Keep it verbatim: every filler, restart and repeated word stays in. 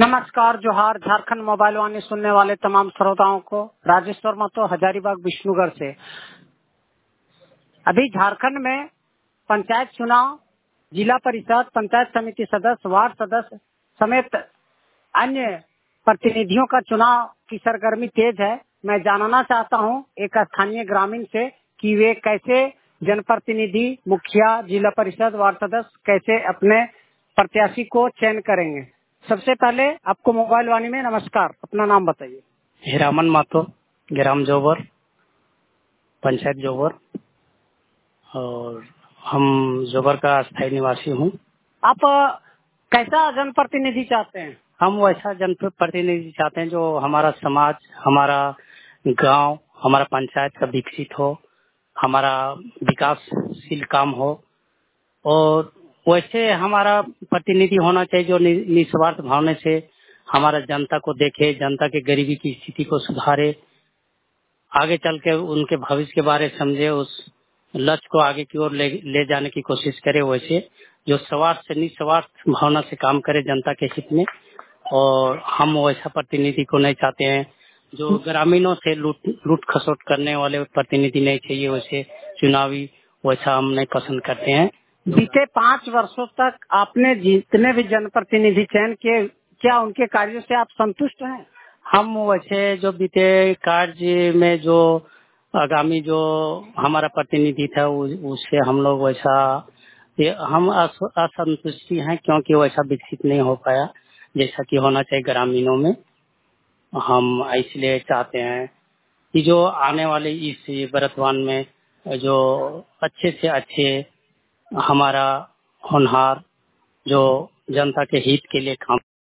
नमस्कार, जोहार। झारखंड मोबाइल वाणी सुनने वाले तमाम श्रोताओं को राजेश्वर महतो हजारीबाग विष्णुगढ़ से। अभी झारखंड में पंचायत चुनाव, जिला परिषद, पंचायत समिति सदस्य, वार्ड सदस्य समेत अन्य प्रतिनिधियों का चुनाव की सरगर्मी तेज है। मैं जानना चाहता हूं एक स्थानीय ग्रामीण से कि वे कैसे जनप्रतिनिधि, मुखिया, जिला परिषद, वार्ड सदस्य कैसे अपने प्रत्याशी को चयन करेंगे। सबसे पहले आपको मोबाइल वाणी में नमस्कार, अपना नाम बताइए। हीरामन महतो, ग्राम जोबर, पंचायत जोबर, और हम जोबर का स्थायी निवासी हूँ। आप अ, कैसा जनप्रतिनिधि चाहते हैं? हम वैसा जनप्रतिनिधि चाहते हैं जो हमारा समाज, हमारा गांव, हमारा पंचायत का विकसित हो, हमारा विकासशील काम हो, और वैसे हमारा प्रतिनिधि होना चाहिए जो नि, निस्वार्थ भावना से हमारा जनता को देखे, जनता के गरीबी की स्थिति को सुधारे, आगे चल के उनके भविष्य के बारे में समझे, उस लक्ष्य को आगे की ओर ले, ले जाने की कोशिश करे। वैसे जो स्वार्थ से निस्वार्थ भावना से काम करे जनता के हित में, और हम वैसा प्रतिनिधि को नहीं चाहते हैं जो ग्रामीणों से लूट लूट खसोट करने वाले प्रतिनिधि नहीं चाहिए। वैसे चुनावी वैसा हम नहीं पसंद करते हैं। बीते पाँच वर्षों तक आपने जितने भी जनप्रतिनिधि चयन किए, क्या उनके कार्यों से आप संतुष्ट हैं? हम वैसे जो बीते कार्य में जो आगामी जो हमारा प्रतिनिधि था उ- उससे हम लोग वैसा ये हम अस- असंतुष्टि हैं, क्योंकि वैसा विकसित नहीं हो पाया जैसा कि होना चाहिए ग्रामीणों में। हम इसलिए चाहते हैं कि जो आने वाले इस वर्तमान में जो अच्छे से अच्छे हमारा होनहार जो जनता के हित के लिए काम